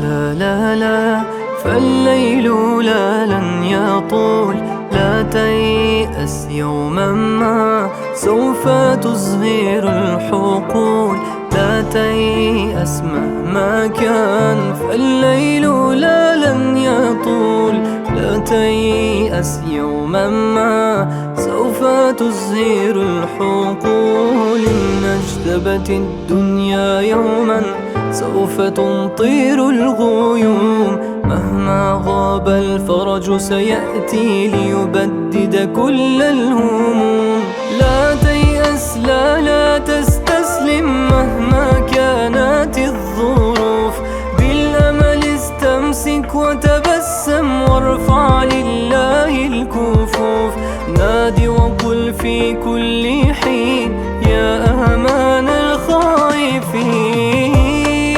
لا لا لا، فالليل لا لن يطول، لا تيأس يوما ما سوف تزهر الحقول. لا تيأس مهما كان، فالليل لا لن يطول، لا تيأس يوما ما سوف تزهر الحقول. إن اجتبت الدنيا يوما سوف تمطر الغيوم، مهما غاب الفرج سيأتي ليبدد كل الهموم. لا تيأس، لا تستسلم مهما كانت الظروف، بالأمل استمسك وتبسم وارفع لله الكفوف. نادي وقل في كل حين يا أمان الخائفين.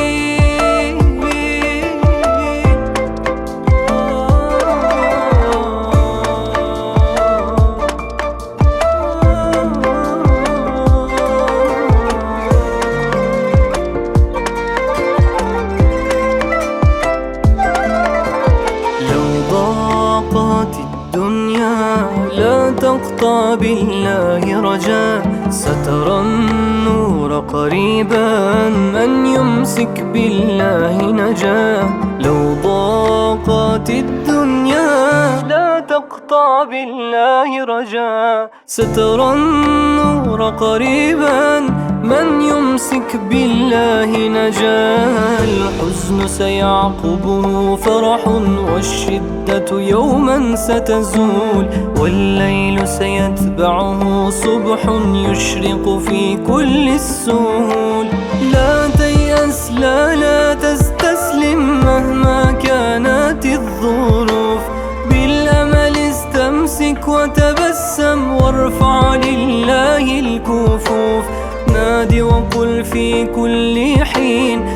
لا تقطع بالله رجاء، سترى النور قريبا، من يمسك بالله نجا. لو ضاقت الدنيا لا تقطع بالله رجاء، سترى النور قريبا، من يمسك بالله نجا. الحزن سيعقبه فرح، والشدة يوما ستزول، والليل سيتبعه صبح يشرق في كل السهول. لا تيأس، لا تستسلم مهما كانت الظروف، بالأمل استمسك وتبسم وارفع لله الكفوف. نادي وقل في كل حين